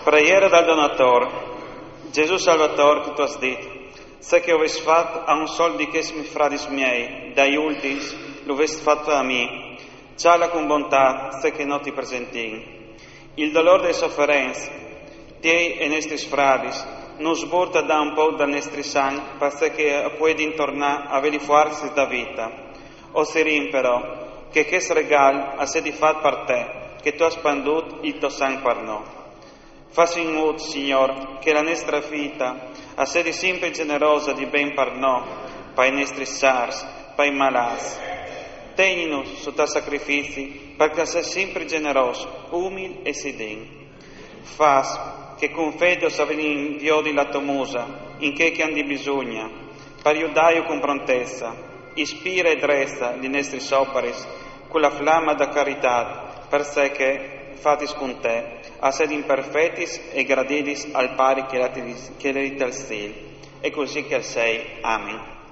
Preghiera dal Donator. Gesù Salvator, che tu has dit, se che ho fatto a un sol di che mi fradis miei, dai ultis, lo vest fatto a me, ciala con bontà, se che non ti presenti. Il dolore delle sofferenze, tiei e nostri fradis, non sborta da un po' da nostri sangue, perché puoi tornare a vedi forze da vita. O serin però, che regal a se di fat per te, che tu has spandut il tuo sangue per noi. Fassi in modo, Signor, che la nostra vita, a se di sempre generosa di ben per noi, per i nostri sars, per i malati. Tieni-nos su tuoi sacrifici, perché sei sempre generoso, umile e sedin. Fas che con fede saveni inviodi la tua musa, in che hanno bisogno, per aiutare con prontezza, ispira e dressa di nostri soparis, con la flamma da carità, per sé che fatis con te, a sed imperfettis e gradidis al pari che le al cielo. E così che sei. Amen.